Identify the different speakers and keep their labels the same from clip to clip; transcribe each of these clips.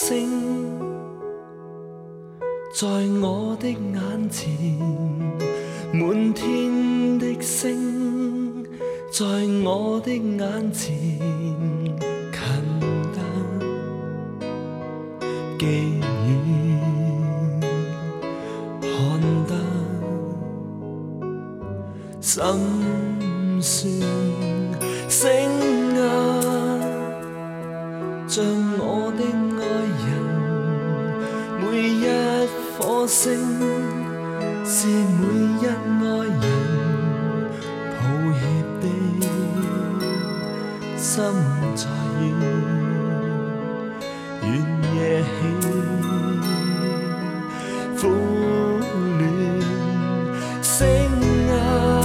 Speaker 1: 星，在我的眼前，满天的星，在我的眼前，近得极远，看得心酸。星啊，像我的爱人，每一颗星是每一爱人抱歉的心在远夜起苦恋。星啊，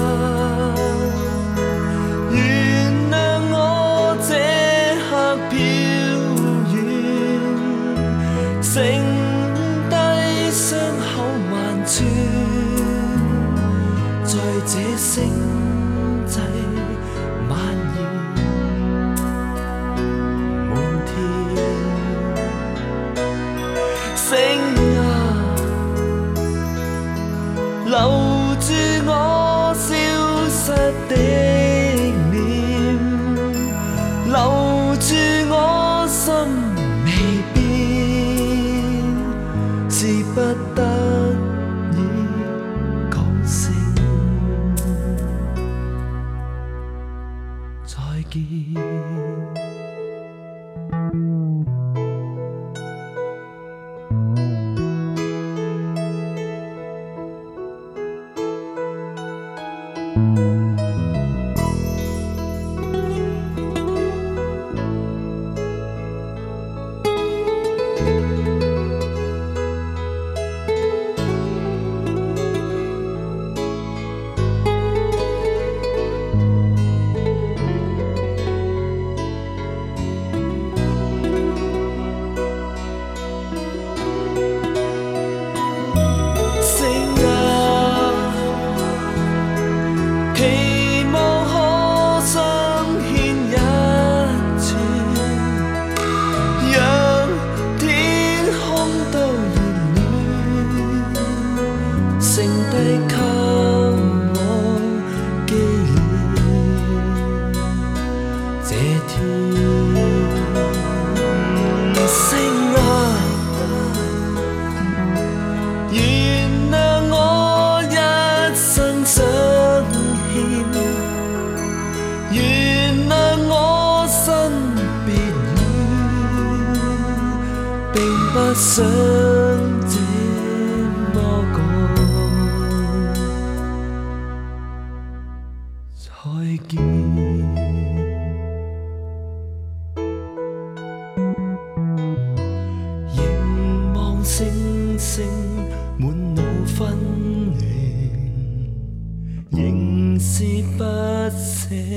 Speaker 1: 原谅我这刻飘远，剩低傷口萬串，在這星際蔓延滿天。星啊，留住我消失的臉，留住我心未變，是不得已講聲再見。期望可相牽一串，讓天空都熱暖，剩低給我紀念這天。星啊，原諒我一生相原諒我身別遠，並不想這麼講再見。凝望星星滿腦紛亂，仍是不捨